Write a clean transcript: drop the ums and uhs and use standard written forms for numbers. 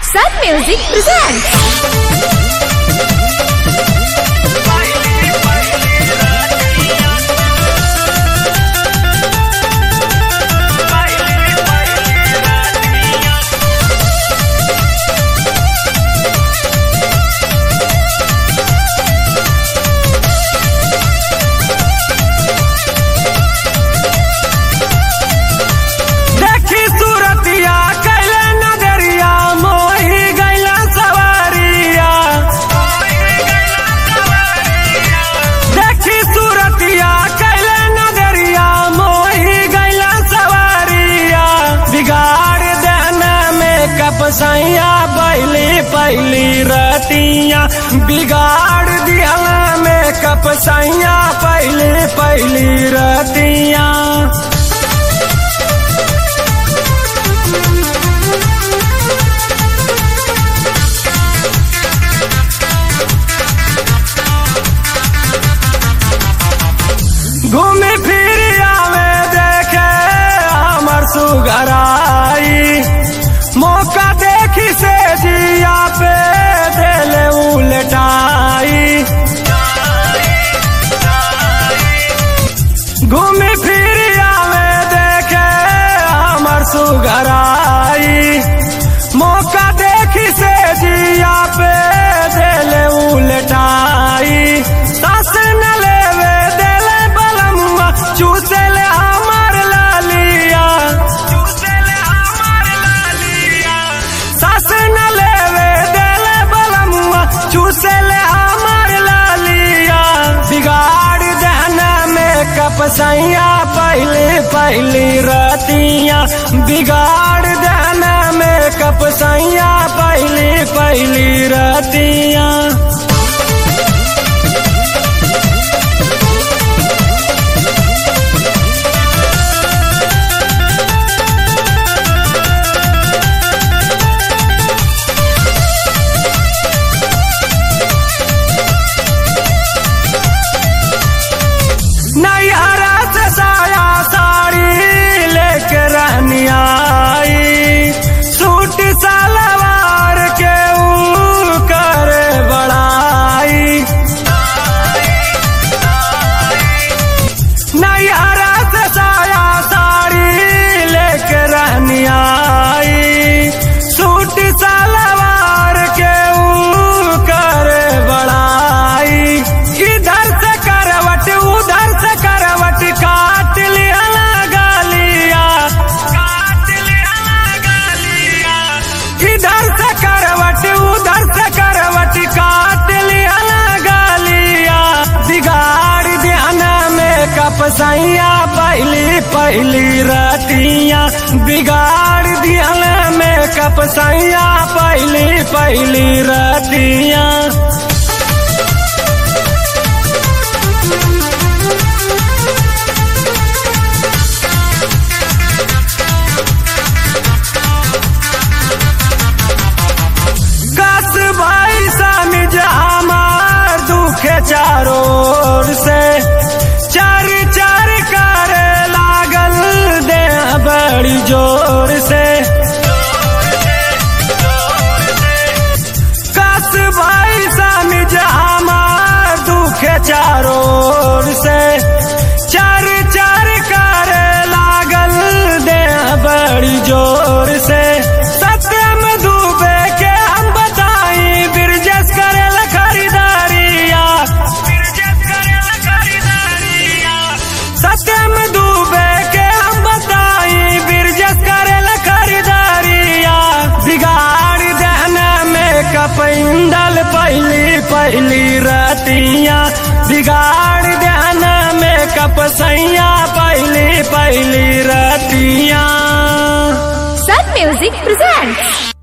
Sun Music presents. सैया पहली रतिया बिगाड़ दिया में कप सैया पहली रतिया। घूमी फिर आवे देखे हमर सुगराई मौका देखी से जिया पे देले उलटाई। घूमी फिर आवे देखे हमर सुगराई मौका देखी से जिया पे देले उलटाई। सास न लेवे देले बलमुआ चूसे ले हमर लालिया चूसले हमार लालिया बिगाड़ देना में कप सैया पहली रतिया बिगाड़ देना में कप सैया पहली रतिया। नैहरा से साया साड़ी लेके रहनी आई सूट सलवार के कर बड़ाई। नैहरा से साया साड़ी लेके रहनी आई सूट सलवार के कर बड़ाई। इधर से करवट उधर से करवट काट लिया गालिया इधर से करवट उधर से करवट काट लिया गालिया बिगाड़ देना में कप सैया पहली रतिया बिगाड़ देना में कप सैया पहली रतिया। चारों ओर से चार करे लागल दे बड़ी जोर से कस भाई समझ हमार दुखे चारों ओर से चार करे लागल दे बड़ी जोर से। सत्यम डूबे के हम बताई बिरजस करेल खरीदारिया सत्यम डूबे के हम बताई बिरजस करेल खरीदारिया बिगाड़ देना में कप इंदल पहली रतिया बिगाड़ देना में कप सैया पहली रतिया। Sun Music presents.